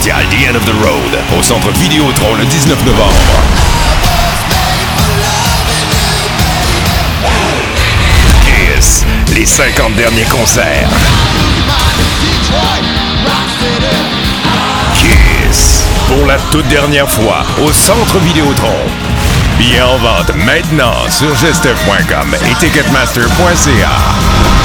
spécial The End of the Road au Centre Vidéotron le 19 novembre. Kiss, les 50 derniers concerts. Kiss, pour la toute dernière fois au Centre Vidéotron. Billets en vente maintenant sur gestev.com et ticketmaster.ca.